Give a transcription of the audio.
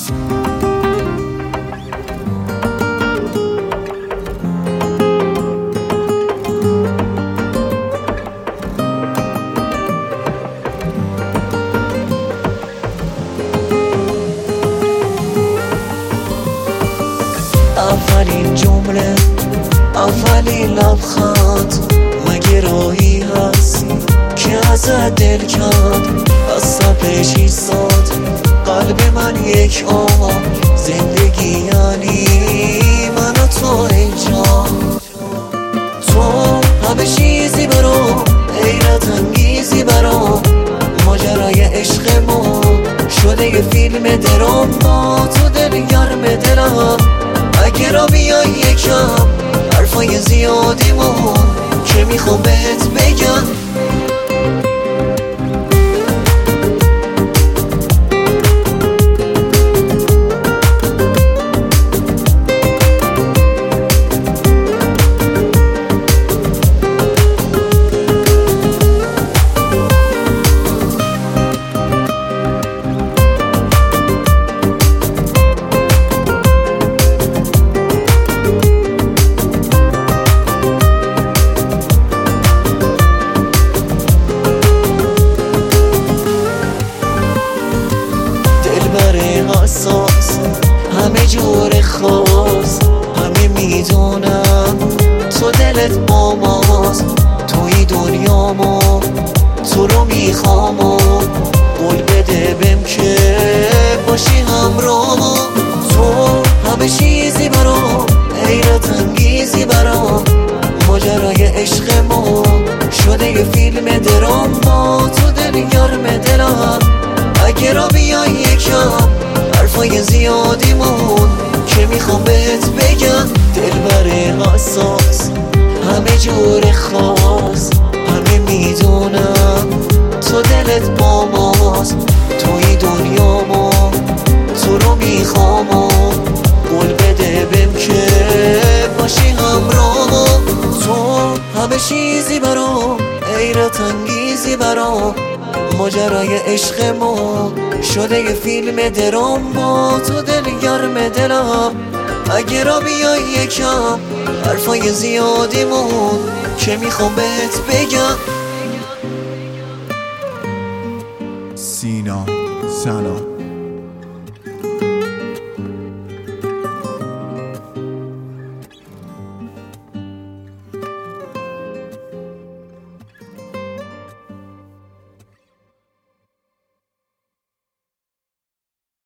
اولین جمله، اولین لبخند، مگه راهی هست که ازت دل کرد؟ از صفحش ایستاد قلب من یک آه، زندگی یعنی من و تو اینجا. تو همه چیزی برام، حیرت انگیزی برام، ماجرای عشقمون شده یه فیلم درام. با تو دل گرم دلم، اگه را بیای یکم حرفای زیادیمون که میخوام بهت بگم. حساس، همه جور خاص، همه میدونم تو دلت با ماست. توی دنیامو تو رو میخوام و قول بده بهم که باشی همراهم. تو همه چیزی برام، حیرت انگیزی برام، ماجرای عشقمون شده یه فیلم درام. با تو دل گرم دلم، اگه را بیای یکم حرفای زیادیمون که میخوام بهت بگم. دلبر حساس، همه جور خاص، همه میدونم تو دلت با ماست. توی دنیامو تو رو میخوام و قول بده بهم که باشی همراهم. تو همه چیزی برام، حیرت انگیزی برام، ماجرای عشقمون شده یه فیلم درام. با تو دل گرم دلم، اگه را بیای یکم حرفای زیادیمون که میخوام بهت بگم. سینا سنا